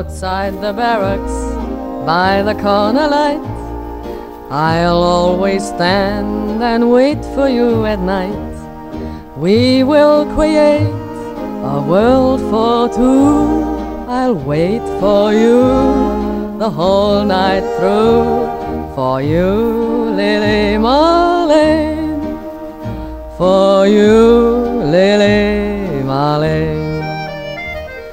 outside the barracks by the corner light. I'll always stand and wait for you at night. We will create a world for two. I'll wait for you the whole night through. For you, Lily Marlene, for you.